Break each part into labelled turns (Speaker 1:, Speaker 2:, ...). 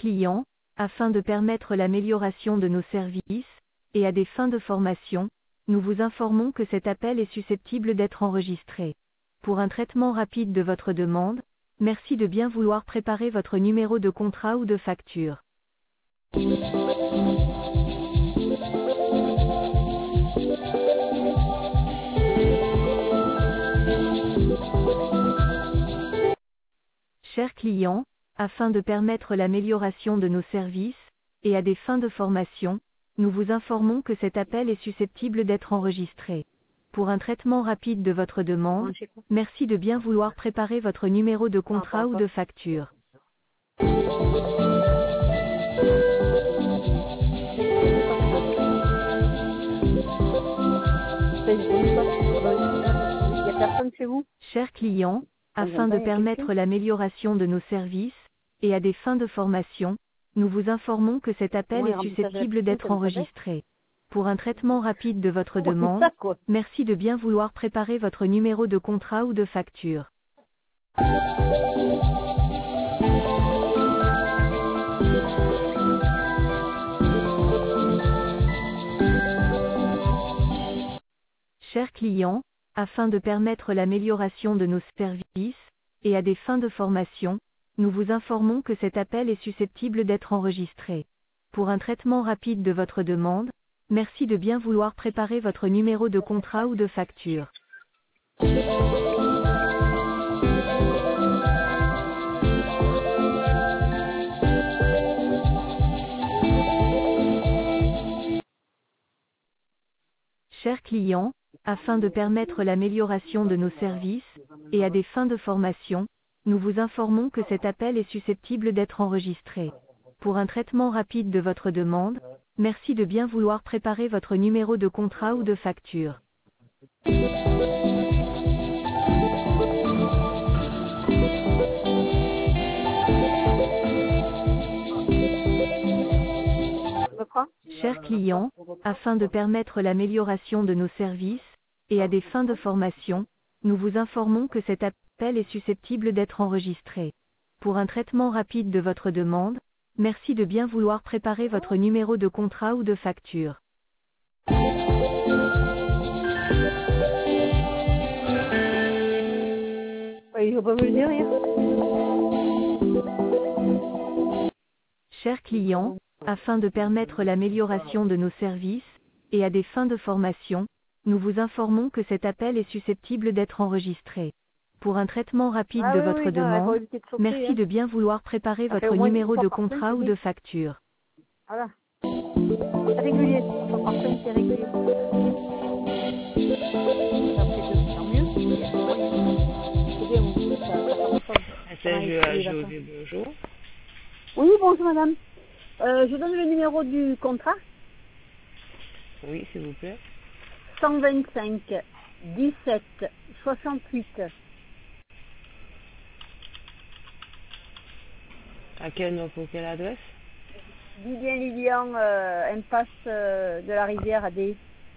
Speaker 1: client, afin de permettre l'amélioration de nos services, et à des fins de formation, nous vous informons que cet appel est susceptible d'être enregistré. Pour un traitement rapide de votre demande, merci de bien vouloir préparer votre numéro de contrat ou de facture. Chers clients, afin de permettre l'amélioration de nos services, et à des fins de formation, nous vous informons que cet appel est susceptible d'être enregistré. Pour un traitement rapide de votre demande, merci de bien vouloir préparer votre numéro de contrat ou de facture.
Speaker 2: Il n'y a personne chez vous?
Speaker 1: Chers clients, afin de permettre l'amélioration de nos services, et à des fins de formation, nous vous informons que cet appel est susceptible d'être enregistré. Pour un traitement rapide de votre demande, merci de bien vouloir préparer votre numéro de contrat ou de facture. Chers clients, afin de permettre l'amélioration de nos services, et à des fins de formation, nous vous informons que cet appel est susceptible d'être enregistré. Pour un traitement rapide de votre demande, merci de bien vouloir préparer votre numéro de contrat ou de facture. Chers clients, afin de permettre l'amélioration de nos services, et à des fins de formation, nous vous informons que cet appel est susceptible d'être enregistré. Pour un traitement rapide de votre demande, merci de bien vouloir préparer votre numéro de contrat ou de facture. Chers clients, afin de permettre l'amélioration de nos services, et à des fins de formation, nous vous informons que cet appel est susceptible d'être enregistré. Pour un traitement rapide de votre demande, merci de bien vouloir préparer votre numéro de contrat ou de facture.
Speaker 2: Il ne faut pas me le dire.
Speaker 1: Chers clients, afin de permettre l'amélioration de nos services, et à des fins de formation, nous vous informons que cet appel est susceptible d'être enregistré. Pour un traitement rapide de votre demande, merci de bien vouloir préparer votre numéro de contrat ou de facture.
Speaker 2: Voilà. C'est régulier. C'est régulier.
Speaker 3: Bonjour.
Speaker 2: Oui, bonjour madame. Je donne le numéro du contrat.
Speaker 3: Oui, s'il vous plaît.
Speaker 2: 125 17 68.
Speaker 3: À quel nom, pour quelle adresse?
Speaker 2: Lilian, impasse de la Rivière à D.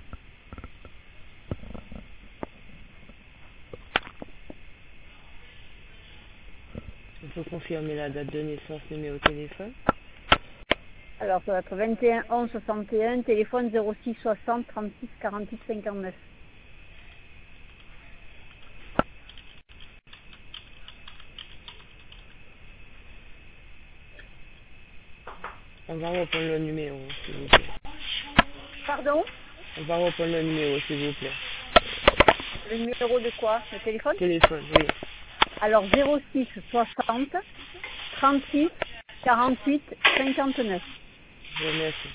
Speaker 3: Il faut confirmer la date de naissance, numéro de téléphone.
Speaker 2: Alors, ça va être 21 11 61, téléphone 06 60 36 48 59.
Speaker 3: On va reprendre le numéro, s'il vous plaît.
Speaker 2: Pardon?
Speaker 3: On va reprendre le numéro, s'il vous plaît.
Speaker 2: Le numéro de quoi? Le téléphone?
Speaker 3: Téléphone, oui.
Speaker 2: Alors, 06 60 36 48 59.
Speaker 3: Je vous remercie.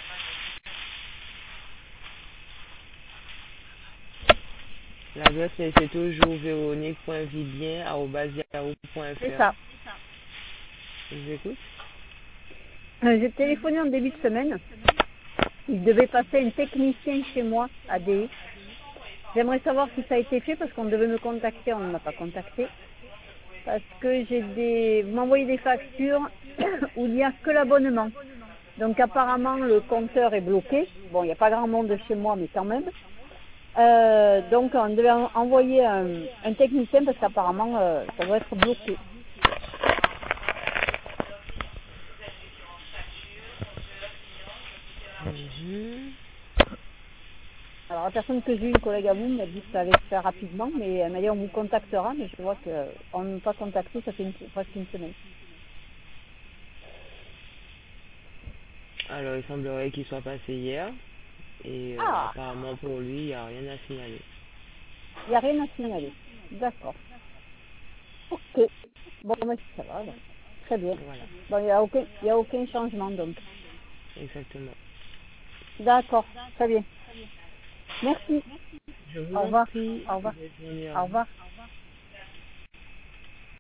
Speaker 3: L'adresse, c'est toujours véronique.vibien@yahoo.fr.
Speaker 2: C'est ça.
Speaker 3: Je vous écoute.
Speaker 2: J'ai téléphoné en début de semaine. Il devait passer un technicien chez moi à DE. J'aimerais savoir si ça a été fait parce qu'on devait me contacter, on ne m'a pas contacté. Parce que vous m'envoyez des factures où il n'y a que l'abonnement. Donc apparemment le compteur est bloqué. Bon, il n'y a pas grand monde chez moi, mais quand même. Donc on devait envoyer un technicien parce qu'apparemment ça doit être bloqué.
Speaker 3: Mhm.
Speaker 2: Alors la personne que j'ai eu, une collègue à vous, m'a dit que ça allait se faire rapidement, mais elle m'a dit on vous contactera, mais je vois qu'on ne m'a pas contacté, ça fait presque une semaine.
Speaker 3: Alors, il semblerait qu'il soit passé hier. Et
Speaker 2: Ah,
Speaker 3: apparemment pour lui, il n'y a rien à signaler.
Speaker 2: il n'y a rien à signaler. D'accord. Ok. Bon, mais ça va alors. Très bien.
Speaker 3: Voilà,
Speaker 2: Bon, il y a aucun changement donc.
Speaker 3: exactement.
Speaker 2: D'accord. Très bien. Merci.
Speaker 3: Je vous
Speaker 2: Au
Speaker 3: en
Speaker 2: revoir.
Speaker 3: prie.
Speaker 2: Au revoir.
Speaker 3: Bonne journée, au
Speaker 2: Au
Speaker 3: revoir.
Speaker 2: revoir.